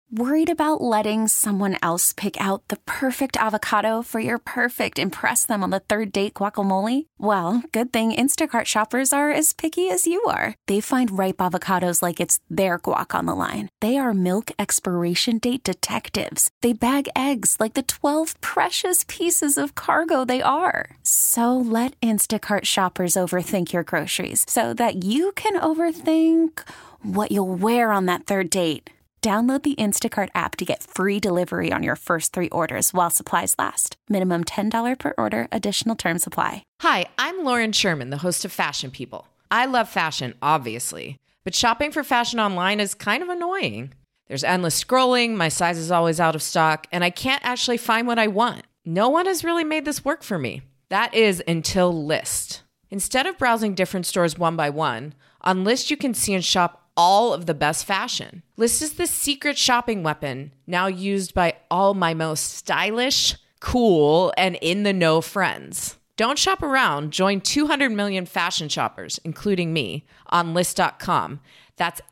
Worried about letting someone else pick out the perfect avocado for your perfect impress them on the third date guacamole? Well, good thing Instacart shoppers are as picky as you are. They find ripe avocados like it's their guac on the line. They are milk expiration date detectives. They bag eggs like the 12 precious pieces of cargo they are. So let Instacart shoppers overthink your groceries so that you can overthink what you'll wear on that third date. Download the Instacart app to get free delivery on your first 3 orders while supplies last. Minimum $10 per order. Additional terms apply. Hi, I'm Lauren Sherman, the host of Fashion People. I love fashion, obviously, but shopping for fashion online is kind of annoying. There's endless scrolling, my size is always out of stock, and I can't actually find what I want. No one has really made this work for me. That is until Lyst. Instead of browsing different stores one by one, on Lyst you can see and shop all of the best fashion. Lyst is the secret shopping weapon now used by all my most stylish, cool, and in-the-know friends. Don't shop around. Join 200 million fashion shoppers, including me, on Lyst.com. That's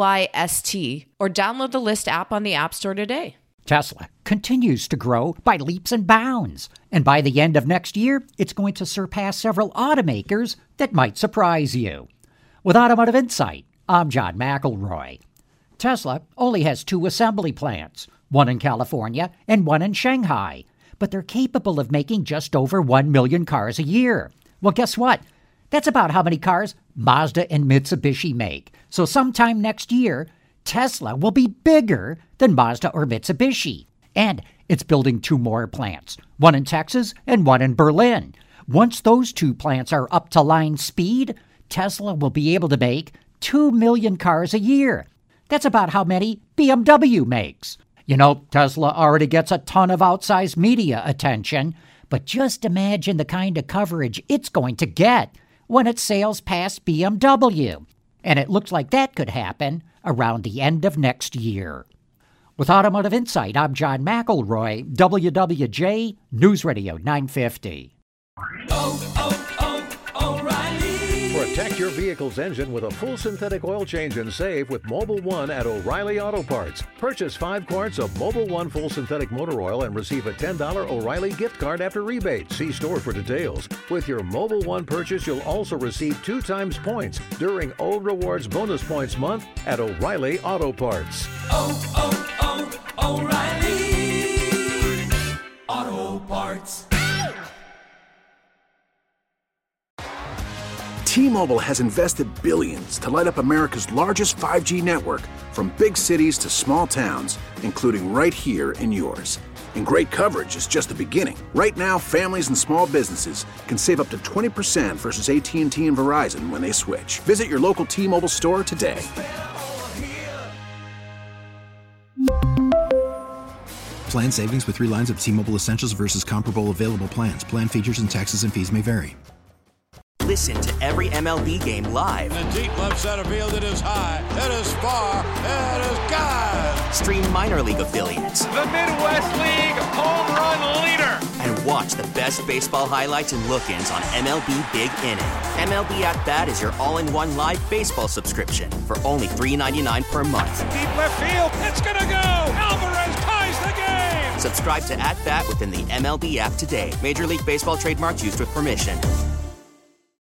Lyst, or download the Lyst app on the App Store today. Tesla continues to grow by leaps and bounds, and by the end of next year, it's going to surpass several automakers that might surprise you. With Automotive Insight, I'm John McElroy. Tesla only has 2 assembly plants, one in California and one in Shanghai, but they're capable of making just over 1 million cars a year. Well, guess what? That's about how many cars Mazda and Mitsubishi make. So sometime next year, Tesla will be bigger than Mazda or Mitsubishi. And it's building 2 more plants, one in Texas and one in Berlin. Once those 2 plants are up to line speed, Tesla will be able to make 2 million cars a year. That's about how many BMW makes. You know, Tesla already gets a ton of outsized media attention, but just imagine the kind of coverage it's going to get when it sails past BMW. And it looks like that could happen around the end of next year. With Automotive Insight, I'm John McElroy, WWJ News Radio 950. Protect your vehicle's engine with a full synthetic oil change and save with Mobil 1 at O'Reilly Auto Parts. Purchase 5 quarts of Mobil 1 full synthetic motor oil and receive a $10 O'Reilly gift card after rebate. See store for details. With your Mobil 1 purchase, you'll also receive 2 times points during O Rewards Bonus Points Month at O'Reilly Auto Parts. O'Reilly Auto Parts. T-Mobile has invested billions to light up America's largest 5G network, from big cities to small towns, including right here in yours. And great coverage is just the beginning. Right now, families and small businesses can save up to 20% versus AT&T and Verizon when they switch. Visit your local T-Mobile store today. Plan savings with 3 lines of T-Mobile Essentials versus comparable available plans. Plan features and taxes and fees may vary. Listen to every MLB game live. In the deep left center field, it is high, it is far, it is gone. Stream minor league affiliates. The Midwest League home run leader. And watch the best baseball highlights and look-ins on MLB Big Inning. MLB At Bat is your all-in-one live baseball subscription for only $3.99 per month. Deep left field, it's gonna go. Alvarez ties the game. Subscribe to At Bat within the MLB app today. Major League Baseball trademarks used with permission.